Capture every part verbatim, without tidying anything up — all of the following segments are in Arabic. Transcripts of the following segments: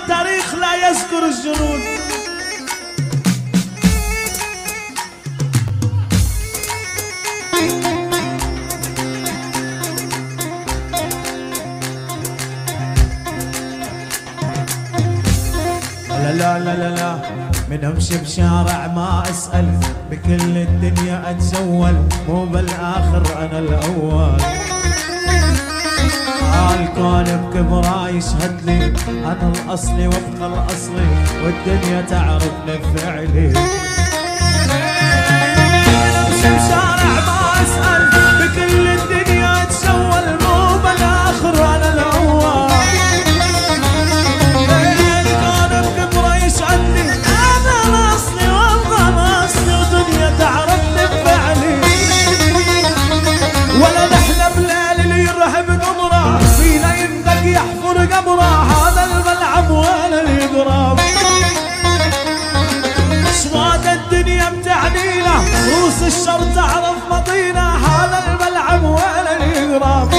فالتاريخ لا يذكر الجنود. لا لا لا لا لا من امشي بشارع ما اسأل، بكل الدنيا اتجول، مو بالاخر انا الاول. الكون بكبره يشهد لي انا الاصلي وفق الاصلي، والدنيا تعرفني بفعلي. امشي بشارع ما اسأل، بكل الدنيا اتجول، مو بالاخر انا الاول. يحفر قبره هذا الملعب ولا اليقرب. اصوات الدنيا متعنينا، روس الشر تعرف مضينا، هذا الملعب ولا اليقرب.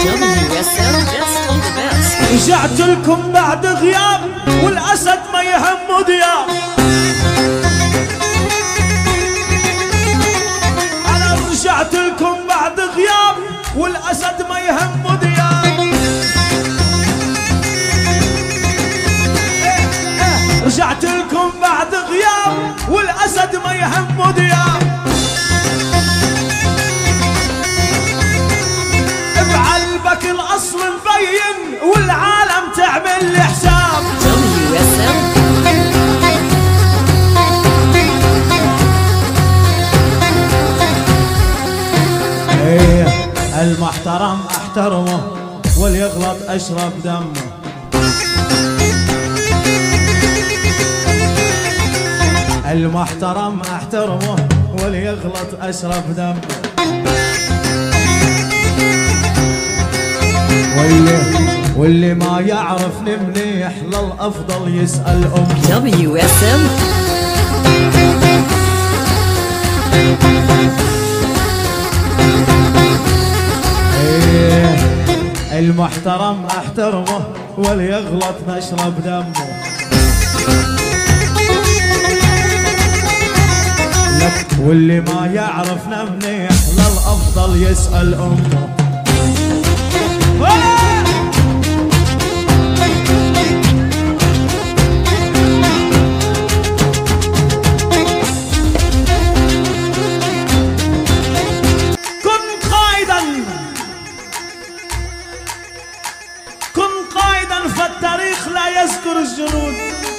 رجعت لكم بعد غياب، والاسد ما يهمه دياب. انا رجعت لكم بعد غياب، والاسد ما يهمه دياب. رجعت لكم بعد غياب، والاسد ما يهمه دياب. بعلبك الاصل مبين، والعالم تعمل لي حساب. ايه المحترم احترمه، واليغلط اشرب دمه. المحترم احترمه، واليغلط اشرب دمه. واللي واللي ما يعرفني منيح للافضل يسأل امه. دبليو اس ام ايه المحترم احترمه، واليغلط نشرب دمه. واللي ما يعرفنا منيح للأفضل يسأل أمه. كن قائدا، كن قائدا فالتاريخ لا يذكر الجنود.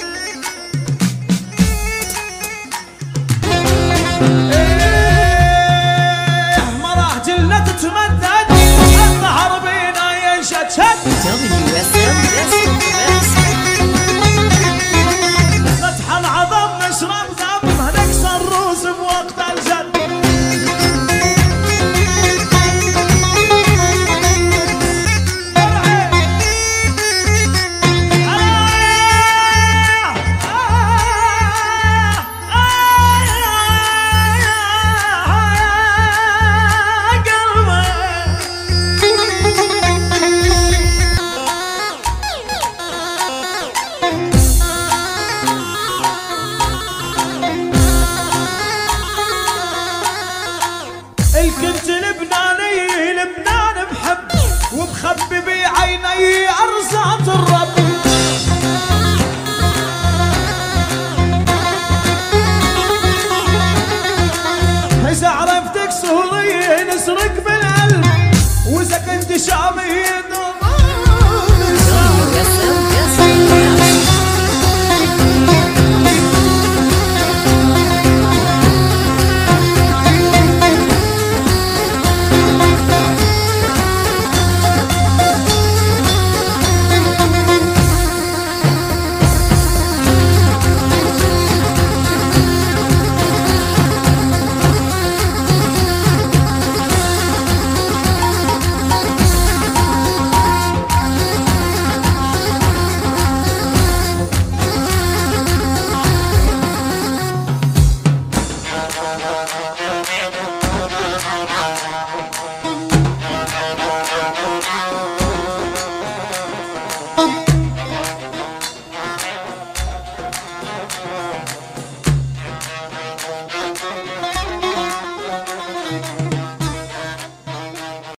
تتمدد الظهر بينا ينشد. فتح العظم نشرب دم، نكسر روس بوقت الجد. الكنت لبناني لبنان بحب، وبخبي بعيني ارزاق الرب. اذا عرفتك سوري نسرق بالقلب، واذا كنت شامي